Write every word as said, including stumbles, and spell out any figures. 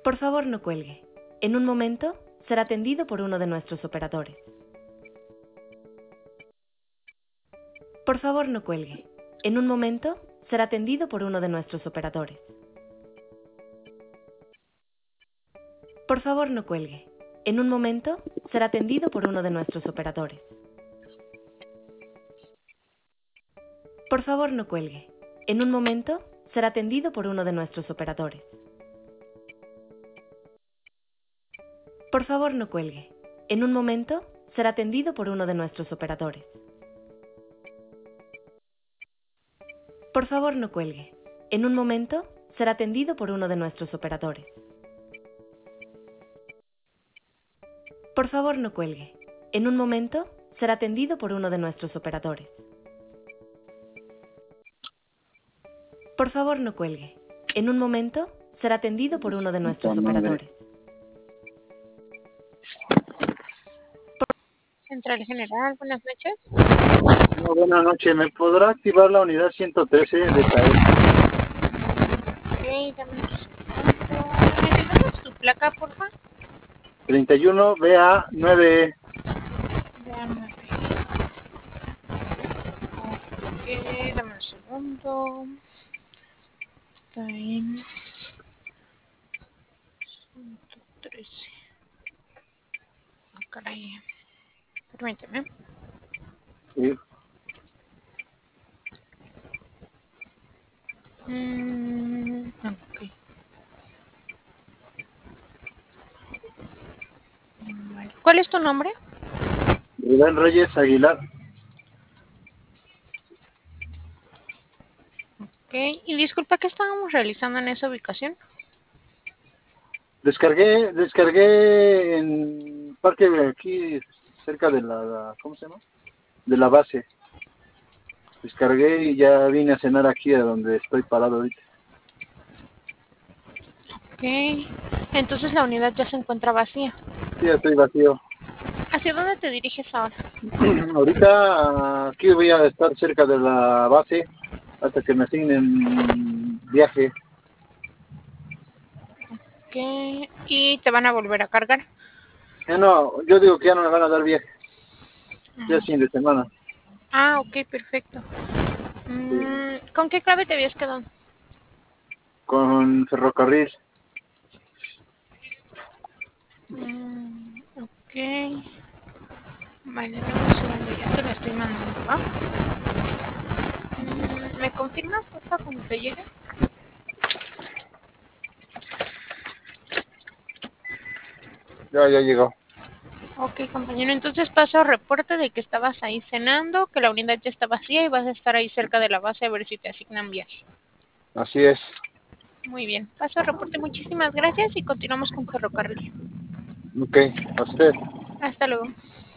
Por favor, no cuelgue. En un momento, será atendido por uno de nuestros operadores. Por favor, no cuelgue. En un momento, será atendido por uno de nuestros operadores. Por favor, no cuelgue. En un momento, será atendido por uno de nuestros operadores. Por favor, no cuelgue. En un momento, será atendido por uno de nuestros operadores. Por favor, no cuelgue. En un momento, será atendido por uno de nuestros operadores. Por favor, no cuelgue. En un momento, será atendido por uno de nuestros operadores. Por favor, no cuelgue. En un momento, será atendido por uno de nuestros operadores. Por favor, no cuelgue. En un momento, será atendido por uno de nuestros operadores. Central General, buenas noches. No, buenas noches, ¿me podrá activar la unidad ciento trece de Tael? Ok, dame un segundo. ¿Me das tu placa, porfa? treinta y uno B A nueve. Vean, ok, dame un segundo. Está en ciento trece. Ah, caray. Permíteme. Sí. Mm, ok. Vale. ¿Cuál es tu nombre? Rubén Reyes Aguilar. Ok, y disculpa, ¿qué estábamos realizando en esa ubicación? Descargué, descargué en parque de aquí, cerca de la, ¿cómo se llama? De la base. Descargué y ya vine a cenar aquí a donde estoy parado ahorita. Ok, entonces la unidad ya se encuentra vacía. Sí, ya estoy vacío. ¿Hacia dónde te diriges ahora? Ahorita aquí voy a estar cerca de la base hasta que me asignen viaje. Ok, y te van a volver a cargar. Ya no, yo digo que ya no me van a dar viaje. Ya es fin de semana. Ah, ok, perfecto. Mm, ¿con qué clave te habías quedado? Con ferrocarril. Mm, ok. Vale, dame un segundo, ya te lo estoy mandando, ¿va? Mm, ¿me confirmas, por favor, cuando te llegue? Ya, ya llegó. Ok, compañero, entonces paso reporte de que estabas ahí cenando, que la unidad ya está vacía y vas a estar ahí cerca de la base a ver si te asignan viaje. Así es. Muy bien, paso reporte, muchísimas gracias y continuamos con ferrocarril. Ok, a usted. Hasta luego.